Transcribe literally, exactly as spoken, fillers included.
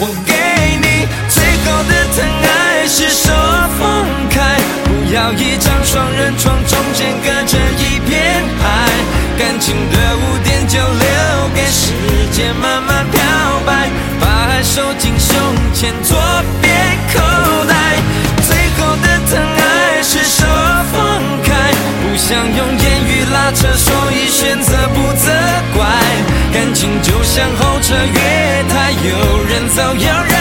我给你最后的疼爱是手放开，不要一张双人床，中间隔着一片海，感情的污点就留给时间慢慢漂白，把爱收进胸前左边口袋，最后的疼爱是手放开，不想用言语拉扯，所以选择不责怪，感情就像候车月台，有人走有人